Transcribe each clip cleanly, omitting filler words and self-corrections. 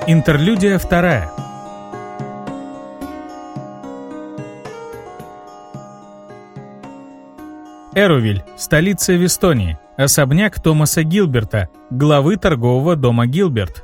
Интерлюдия 2. Эрувиль, столица Вестонии. Особняк Томаса Гилберта, главы торгового дома Гилберт.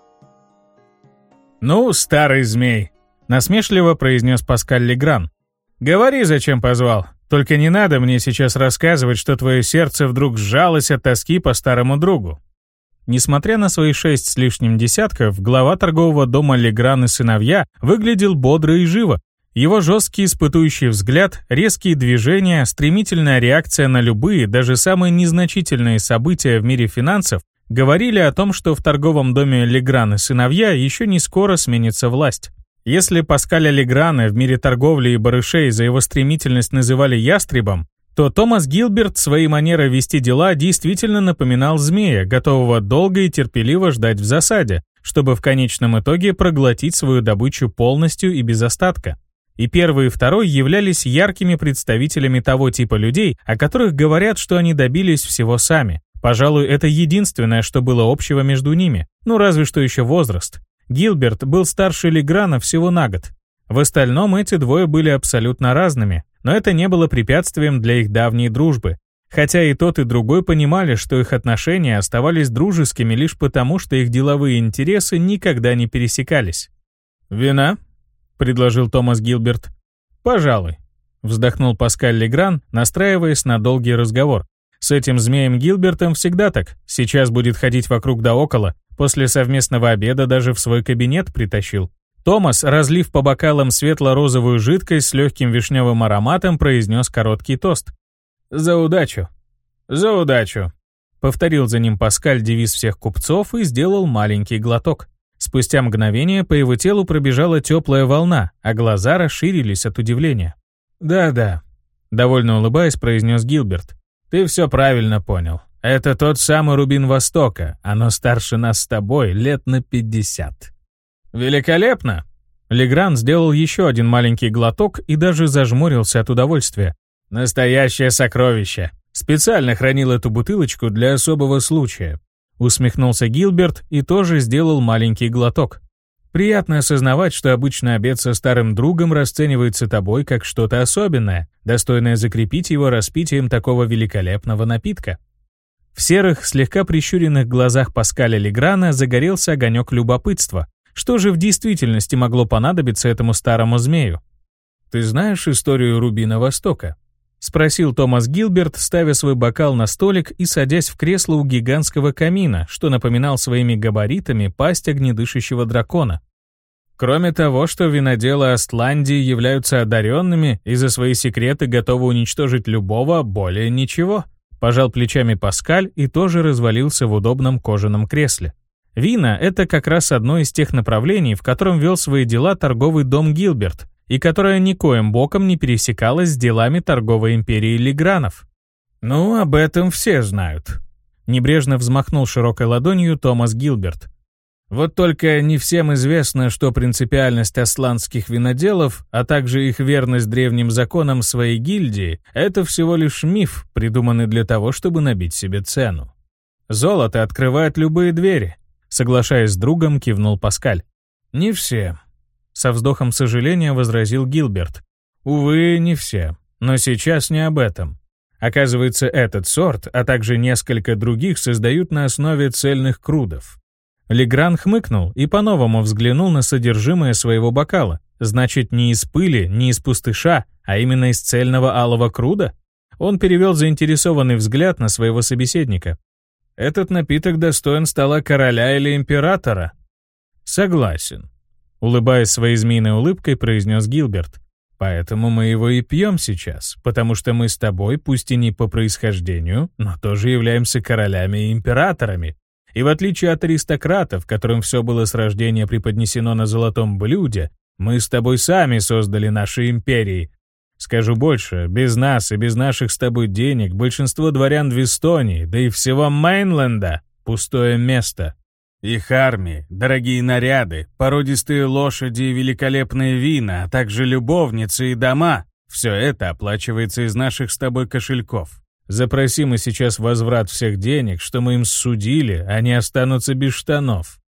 «Ну, старый змей», — насмешливо произнес Паскаль Легран. «Говори, зачем позвал. Только не надо мне сейчас рассказывать, что твое сердце вдруг сжалось от тоски по старому другу». Несмотря на свои 6 с лишним десятков, глава торгового дома Легран и сыновья выглядел бодро и живо. Его жесткий испытующий взгляд, резкие движения, стремительная реакция на любые, даже самые незначительные события в мире финансов говорили о том, что в торговом доме Легран и сыновья еще не скоро сменится власть. Если Паскаля Леграна в мире торговли и барышей за его стремительность называли ястребом, то Томас Гилберт своей манерой вести дела действительно напоминал змея, готового долго и терпеливо ждать в засаде, чтобы в конечном итоге проглотить свою добычу полностью и без остатка. И первый и второй являлись яркими представителями того типа людей, о которых говорят, что они добились всего сами. Пожалуй, это единственное, что было общего между ними, ну разве что еще возраст. Гилберт был старше Леграна всего на год. В остальном эти двое были абсолютно разными, но это не было препятствием для их давней дружбы. Хотя и тот, и другой понимали, что их отношения оставались дружескими лишь потому, что их деловые интересы никогда не пересекались. «Вина?» — предложил Томас Гилберт. «Пожалуй», — вздохнул Паскаль Легран, настраиваясь на долгий разговор. «С этим змеем Гилбертом всегда так. Сейчас будет ходить вокруг да около. После совместного обеда даже в свой кабинет притащил». Томас, разлив по бокалам светло-розовую жидкость с легким вишневым ароматом, произнес короткий тост. «За удачу! За удачу!» Повторил за ним Паскаль девиз всех купцов и сделал маленький глоток. Спустя мгновение по его телу пробежала теплая волна, а глаза расширились от удивления. «Да-да», — довольно улыбаясь, произнес Гилберт. «Ты все правильно понял. Это тот самый Рубин Востока. Оно старше нас с тобой лет на 50. «Великолепно!» Легран сделал еще один маленький глоток и даже зажмурился от удовольствия. «Настоящее сокровище! Специально хранил эту бутылочку для особого случая». Усмехнулся Гилберт и тоже сделал маленький глоток. «Приятно осознавать, что обычный обед со старым другом расценивается тобой как что-то особенное, достойное закрепить его распитием такого великолепного напитка». В серых, слегка прищуренных глазах Паскаля Леграна загорелся огонек любопытства. Что же в действительности могло понадобиться этому старому змею? «Ты знаешь историю Рубина Востока?» — спросил Томас Гилберт, ставя свой бокал на столик и садясь в кресло у гигантского камина, что напоминал своими габаритами пасть огнедышащего дракона. «Кроме того, что виноделы Астландии являются одаренными и за свои секреты готовы уничтожить любого, более ничего», — пожал плечами Паскаль и тоже развалился в удобном кожаном кресле. Вина — это как раз одно из тех направлений, в котором вел свои дела торговый дом Гилберт, и которое никоим боком не пересекалось с делами торговой империи Легранов. «Ну, об этом все знают», — небрежно взмахнул широкой ладонью Томас Гилберт. «Вот только не всем известно, что принципиальность асландских виноделов, а также их верность древним законам своей гильдии — это всего лишь миф, придуманный для того, чтобы набить себе цену. Золото открывает любые двери», — соглашаясь с другом, кивнул Паскаль. «Не все», — со вздохом сожаления возразил Гилберт. «Увы, не все. Но сейчас не об этом. Оказывается, этот сорт, а также несколько других создают на основе цельных крудов». Легран хмыкнул и по-новому взглянул на содержимое своего бокала. Значит, не из пыли, не из пустыша, а именно из цельного алого круда? Он перевел заинтересованный взгляд на своего собеседника. «Этот напиток достоин стола короля или императора?» «Согласен», — улыбаясь своей змеиной улыбкой, произнес Гилберт. «Поэтому мы его и пьем сейчас, потому что мы с тобой, пусть и не по происхождению, но тоже являемся королями и императорами. И в отличие от аристократов, которым все было с рождения преподнесено на золотом блюде, мы с тобой сами создали наши империи. Скажу больше, без нас и без наших с тобой денег большинство дворян Вестонии, да и всего Мейнленда — пустое место. Их армии, дорогие наряды, породистые лошади и великолепные вина, а также любовницы и дома — все это оплачивается из наших с тобой кошельков. Запроси мы сейчас возврат всех денег, что мы им судили, они останутся без штанов.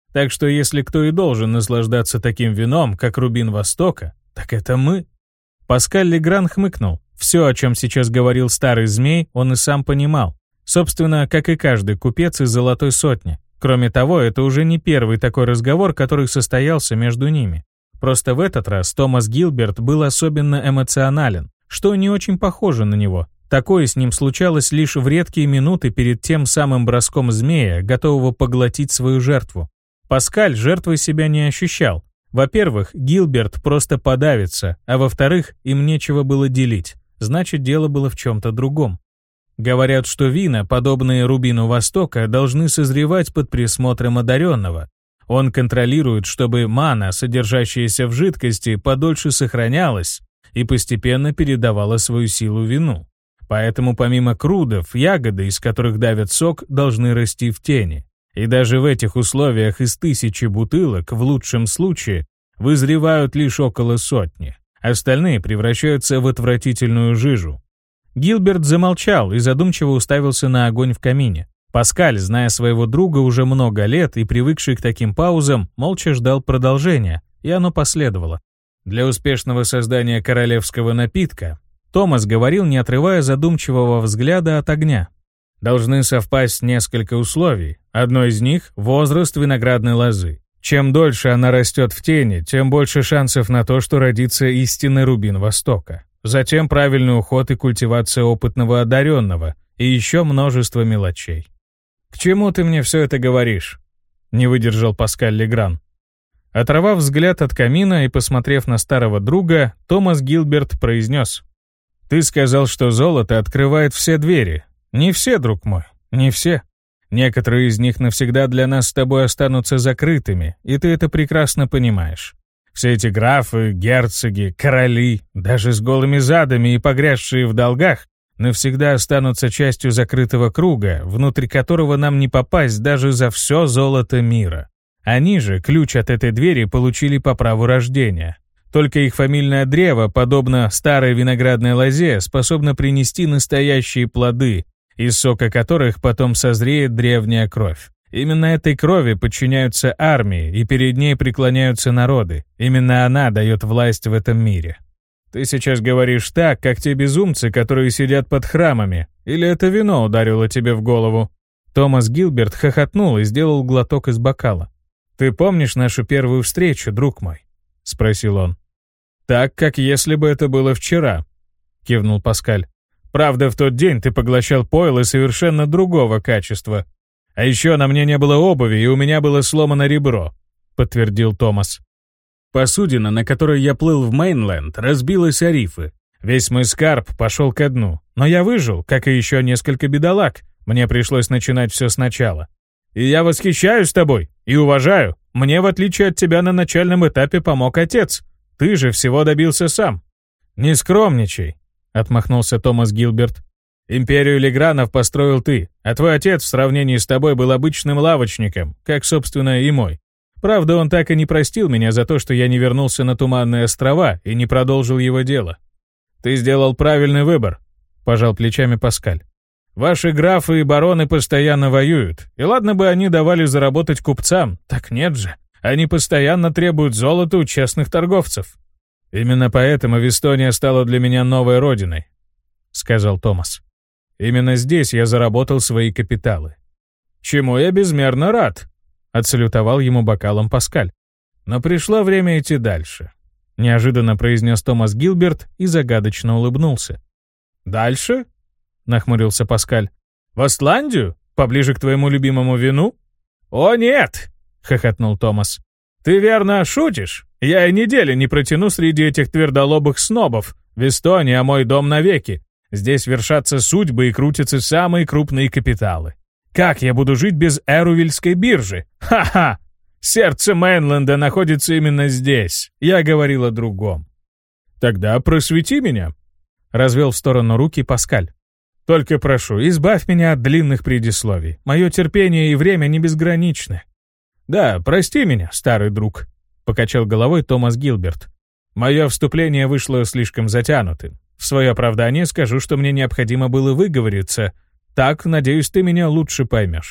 Так что если кто и должен наслаждаться таким вином, как Рубин Востока, так это мы». Паскаль Легран хмыкнул. Все, о чем сейчас говорил старый змей, он и сам понимал. Собственно, как и каждый купец из «Золотой сотни». Кроме того, это уже не первый такой разговор, который состоялся между ними. Просто в этот раз Томас Гилберт был особенно эмоционален, что не очень похоже на него. Такое с ним случалось лишь в редкие минуты перед тем самым броском змея, готового поглотить свою жертву. Паскаль жертвой себя не ощущал. Во-первых, Гилберт просто подавится, а во-вторых, им нечего было делить. Значит, дело было в чем-то другом. Говорят, что вина, подобные Рубину Востока, должны созревать под присмотром одаренного. Он контролирует, чтобы мана, содержащаяся в жидкости, подольше сохранялась и постепенно передавала свою силу вину. Поэтому помимо крудов, ягоды, из которых давят сок, должны расти в тени. И даже в этих условиях из 1000 бутылок, в лучшем случае, вызревают лишь около 100. Остальные превращаются в отвратительную жижу. Гилберт замолчал и задумчиво уставился на огонь в камине. Паскаль, зная своего друга уже много лет и привыкший к таким паузам, молча ждал продолжения, и оно последовало. Для успешного создания королевского напитка, Томас говорил, не отрывая задумчивого взгляда от огня, должны совпасть несколько условий. Одно из них — возраст виноградной лозы. Чем дольше она растет в тени, тем больше шансов на то, что родится истинный Рубин Востока. Затем правильный уход и культивация опытного одаренного, и еще множество мелочей. «К чему ты мне все это говоришь?» — не выдержал Паскаль Легран. Оторвав взгляд от камина и посмотрев на старого друга, Томас Гилберт произнес: «Ты сказал, что золото открывает все двери. Не все, друг мой, не все. Некоторые из них навсегда для нас с тобой останутся закрытыми, и ты это прекрасно понимаешь. Все эти графы, герцоги, короли, даже с голыми задами и погрязшие в долгах, навсегда останутся частью закрытого круга, внутрь которого нам не попасть даже за все золото мира. Они же ключ от этой двери получили по праву рождения. Только их фамильное древо, подобно старой виноградной лозе, способно принести настоящие плоды, из сока которых потом созреет древняя кровь. Именно этой крови подчиняются армии, и перед ней преклоняются народы. Именно она дает власть в этом мире. Ты сейчас говоришь так, как те безумцы, которые сидят под храмами. Или это вино ударило тебе в голову?» Томас Гилберт хохотнул и сделал глоток из бокала. «Ты помнишь нашу первую встречу, друг мой?» — спросил он. «Так, как если бы это было вчера», — кивнул Паскаль. «Правда, в тот день ты поглощал пойло совершенно другого качества. А еще на мне не было обуви, и у меня было сломано ребро», — подтвердил Томас. «Посудина, на которой я плыл в Мейнленд, разбилась о рифы. Весь мой скарб пошел ко дну. Но я выжил, как и еще несколько бедолаг. Мне пришлось начинать все сначала. И я восхищаюсь тобой и уважаю. Мне, в отличие от тебя, на начальном этапе помог отец. Ты же всего добился сам». «Не скромничай», — отмахнулся Томас Гилберт. «Империю Легранов построил ты, а твой отец в сравнении с тобой был обычным лавочником, как, собственно, и мой. Правда, он так и не простил меня за то, что я не вернулся на Туманные острова и не продолжил его дело». «Ты сделал правильный выбор», — пожал плечами Паскаль. «Ваши графы и бароны постоянно воюют, и ладно бы они давали заработать купцам, так нет же. Они постоянно требуют золота у честных торговцев». «Именно поэтому Вестония стала для меня новой родиной», — сказал Томас. «Именно здесь я заработал свои капиталы». «Чему я безмерно рад», — отсалютовал ему бокалом Паскаль. «Но пришло время идти дальше», — неожиданно произнес Томас Гилберт и загадочно улыбнулся. «Дальше?» — нахмурился Паскаль. «В Остландию? Поближе к твоему любимому вину?» «О, нет!» — хохотнул Томас. «Ты верно шутишь? Я и недели не протяну среди этих твердолобых снобов. Вестония — мой дом навеки. Здесь вершатся судьбы и крутятся самые крупные капиталы. Как я буду жить без Эрувильской биржи? Ха-ха! Сердце Мейнленда находится именно здесь. Я говорил о другом». «Тогда просвети меня», — развел в сторону руки Паскаль. «Только прошу, избавь меня от длинных предисловий. Мое терпение и время не безграничны». «Да, прости меня, старый друг», — покачал головой Томас Гилберт. «Мое вступление вышло слишком затянутым. В свое оправдание скажу, что мне необходимо было выговориться. Так, надеюсь, ты меня лучше поймешь».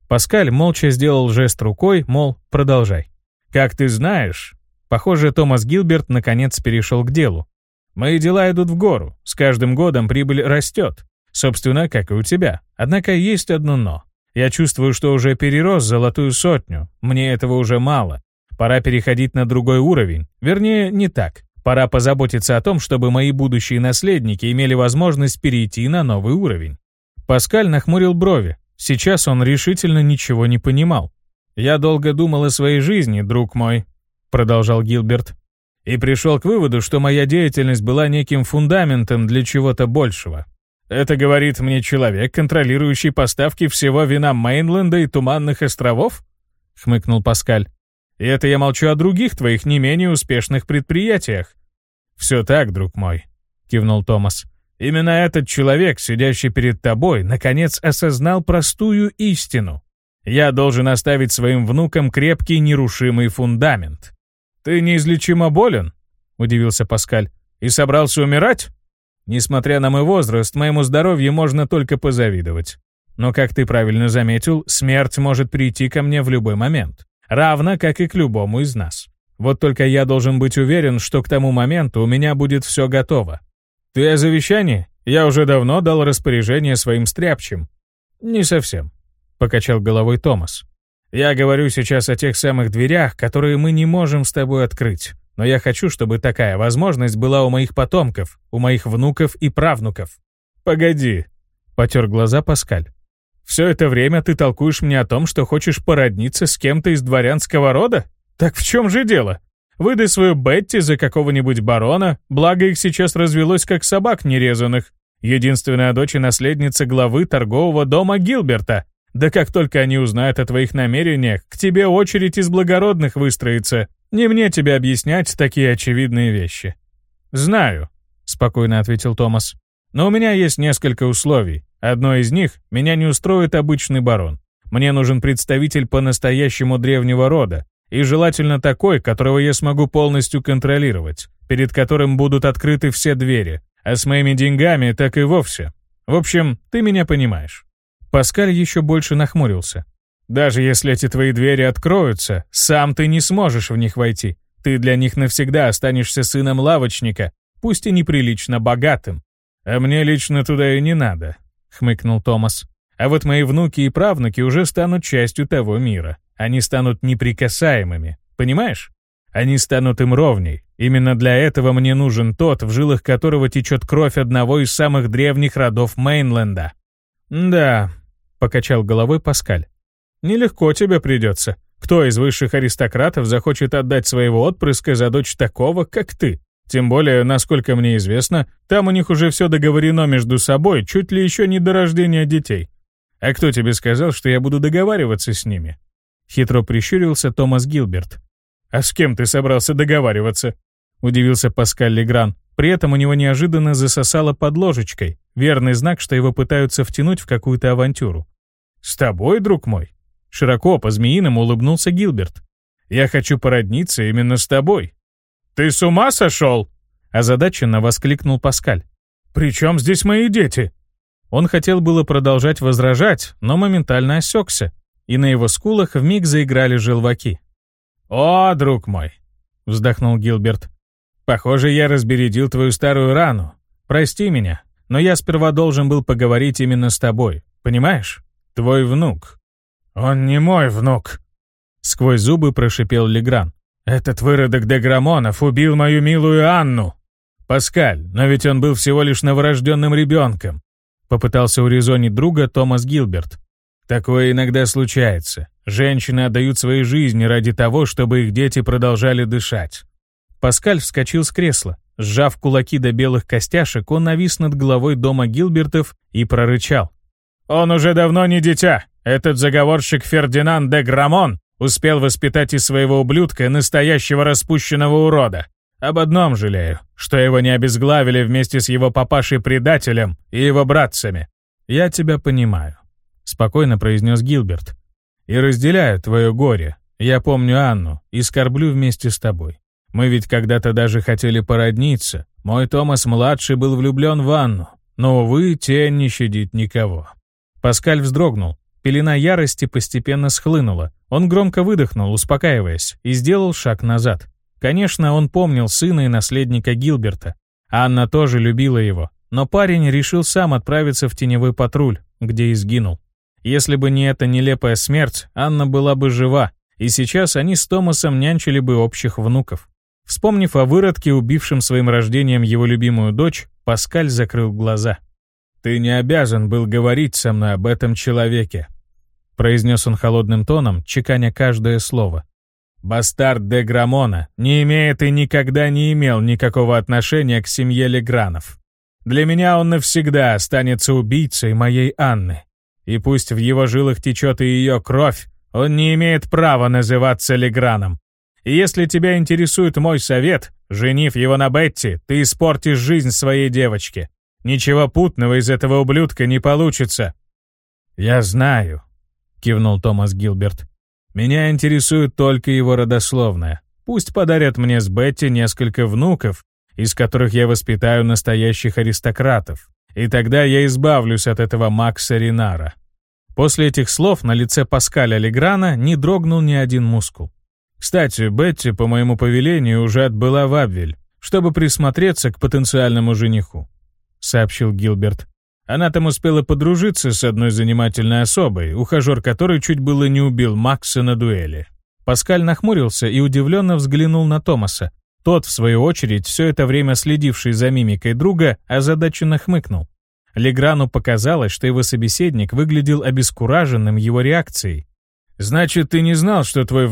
Паскаль молча сделал жест рукой, мол, продолжай. «Как ты знаешь...» Похоже, Томас Гилберт наконец перешел к делу. «Мои дела идут в гору. С каждым годом прибыль растет. Собственно, как и у тебя. Однако есть одно «но». Я чувствую, что уже перерос золотую сотню. Мне этого уже мало. Пора переходить на другой уровень. Вернее, не так. Пора позаботиться о том, чтобы мои будущие наследники имели возможность перейти на новый уровень». Паскаль нахмурил брови. Сейчас он решительно ничего не понимал. «Я долго думал о своей жизни, друг мой», — продолжал Гилберт, «и пришел к выводу, что моя деятельность была неким фундаментом для чего-то большего. Это говорит мне человек, контролирующий поставки всего вина Мейнленда и Туманных островов?» — хмыкнул Паскаль. «И это я молчу о других твоих не менее успешных предприятиях». «Все так, друг мой», — кивнул Томас. «Именно этот человек, сидящий перед тобой, наконец осознал простую истину. Я должен оставить своим внукам крепкий нерушимый фундамент». «Ты неизлечимо болен?» — удивился Паскаль. «И собрался умирать?» «Несмотря на мой возраст, моему здоровью можно только позавидовать. Но, как ты правильно заметил, смерть может прийти ко мне в любой момент, равно как и к любому из нас. Вот только я должен быть уверен, что к тому моменту у меня будет все готово. Ты о завещании? Я уже давно дал распоряжение своим стряпчим». «Не совсем», — покачал головой Томас. «Я говорю сейчас о тех самых дверях, которые мы не можем с тобой открыть. Но я хочу, чтобы такая возможность была у моих потомков, у моих внуков и правнуков». «Погоди», — потер глаза Паскаль. «Все это время ты толкуешь мне о том, что хочешь породниться с кем-то из дворянского рода? Так в чем же дело? Выдай свою Бетти за какого-нибудь барона, благо их сейчас развелось как собак нерезанных. Единственная дочь и наследница главы торгового дома Гилберта. Да как только они узнают о твоих намерениях, к тебе очередь из благородных выстроится. Не мне тебе объяснять такие очевидные вещи». «Знаю», — спокойно ответил Томас. «Но у меня есть несколько условий. Одно из них — меня не устроит обычный барон. Мне нужен представитель по-настоящему древнего рода, и желательно такой, которого я смогу полностью контролировать, перед которым будут открыты все двери, а с моими деньгами так и вовсе. В общем, ты меня понимаешь». Паскаль еще больше нахмурился. «Даже если эти твои двери откроются, сам ты не сможешь в них войти. Ты для них навсегда останешься сыном лавочника, пусть и неприлично богатым». «А мне лично туда и не надо», — хмыкнул Томас. «А вот мои внуки и правнуки уже станут частью того мира. Они станут неприкасаемыми, понимаешь? Они станут им ровней. Именно для этого мне нужен тот, в жилах которого течет кровь одного из самых древних родов Мейнленда». «Да», — покачал головой Паскаль. «Нелегко тебе придется. Кто из высших аристократов захочет отдать своего отпрыска за дочь такого, как ты? Тем более, насколько мне известно, там у них уже все договорено между собой, чуть ли еще не до рождения детей. А кто тебе сказал, что я буду договариваться с ними?» Хитро прищурился Томас Гилберт. «А с кем ты собрался договариваться?» — удивился Паскаль Легран. При этом у него неожиданно засосало под ложечкой. Верный знак, что его пытаются втянуть в какую-то авантюру. «С тобой, друг мой?» Широко по-змеиному улыбнулся Гилберт. «Я хочу породниться именно с тобой». «Ты с ума сошел?» Озадаченно воскликнул Паскаль. «При чем здесь мои дети?» Он хотел было продолжать возражать, но моментально осекся, и на его скулах вмиг заиграли желваки. «О, друг мой!» — вздохнул Гилберт. «Похоже, я разбередил твою старую рану. Прости меня, но я сперва должен был поговорить именно с тобой. Понимаешь? Твой внук». «Он не мой внук», — сквозь зубы прошипел Легран. «Этот выродок Деграмонов убил мою милую Анну». «Паскаль, но ведь он был всего лишь новорожденным ребенком», — попытался урезонить друга Томас Гилберт. «Такое иногда случается. Женщины отдают свои жизни ради того, чтобы их дети продолжали дышать». Паскаль вскочил с кресла. Сжав кулаки до белых костяшек, он навис над головой дома Гилбертов и прорычал. «Он уже давно не дитя. Этот заговорщик Фердинанд де Грамон успел воспитать из своего ублюдка настоящего распущенного урода. Об одном жалею, что его не обезглавили вместе с его папашей-предателем и его братцами». «Я тебя понимаю», — спокойно произнес Гилберт. «И разделяю твое горе. Я помню Анну и скорблю вместе с тобой. Мы ведь когда-то даже хотели породниться. Мой Томас-младший был влюблен в Анну, но, увы, тень не щадит никого». Паскаль вздрогнул. Пелена ярости постепенно схлынула. Он громко выдохнул, успокаиваясь, и сделал шаг назад. Конечно, он помнил сына и наследника Гилберта. Анна тоже любила его. Но парень решил сам отправиться в теневой патруль, где и сгинул. Если бы не эта нелепая смерть, Анна была бы жива, и сейчас они с Томасом нянчили бы общих внуков. Вспомнив о выродке, убившем своим рождением его любимую дочь, Паскаль закрыл глаза. «Ты не обязан был говорить со мной об этом человеке», произнес он холодным тоном, чеканя каждое слово. «Бастард де Грамона не имеет и никогда не имел никакого отношения к семье Легранов. Для меня он навсегда останется убийцей моей Анны. И пусть в его жилах течет и ее кровь, он не имеет права называться Леграном. И если тебя интересует мой совет, женив его на Бетти, ты испортишь жизнь своей девочке. Ничего путного из этого ублюдка не получится». «Я знаю», — кивнул Томас Гилберт. «Меня интересует только его родословная. Пусть подарят мне с Бетти несколько внуков, из которых я воспитаю настоящих аристократов. И тогда я избавлюсь от этого Макса Ренара». После этих слов на лице Паскаля Леграна не дрогнул ни один мускул. «Кстати, Бетти по моему повелению уже отбыла в Абвель, чтобы присмотреться к потенциальному жениху», — сообщил Гилберт. «Она там успела подружиться с одной занимательной особой, ухажер которой чуть было не убил Макса на дуэли». Паскаль нахмурился и удивленно взглянул на Томаса. Тот, в свою очередь, все это время следивший за мимикой друга, озадаченно хмыкнул. Леграну показалось, что его собеседник выглядел обескураженным его реакцией. «Значит, ты не знал, что твой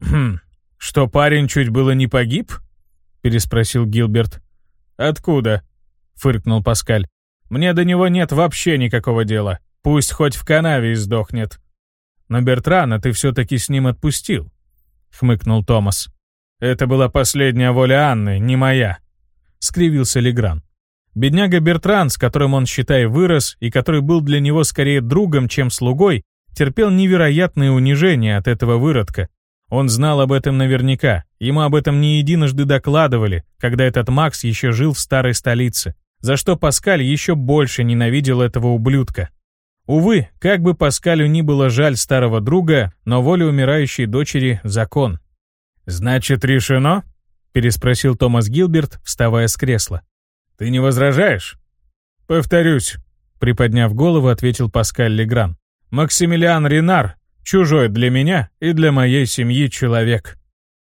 что парень чуть было не погиб?» — переспросил Гилберт. «Откуда?» — фыркнул Паскаль. «Мне до него нет вообще никакого дела. Пусть хоть в канаве издохнет». «Но Бертрана ты все-таки с ним отпустил», — хмыкнул Томас. «Это была последняя воля Анны, не моя», — скривился Легран. Бедняга Бертран, с которым он, считай, вырос, и который был для него скорее другом, чем слугой, терпел невероятные унижения от этого выродка. Он знал об этом наверняка, ему об этом не единожды докладывали, когда этот Макс еще жил в старой столице, за что Паскаль еще больше ненавидел этого ублюдка. Увы, как бы Паскалю ни было жаль старого друга, но воля умирающей дочери — закон. «Значит, решено?» — переспросил Томас Гилберт, вставая с кресла. «Ты не возражаешь?» «Повторюсь», — приподняв голову, ответил Паскаль Легран. «Максимилиан Ренар — чужой для меня и для моей семьи человек».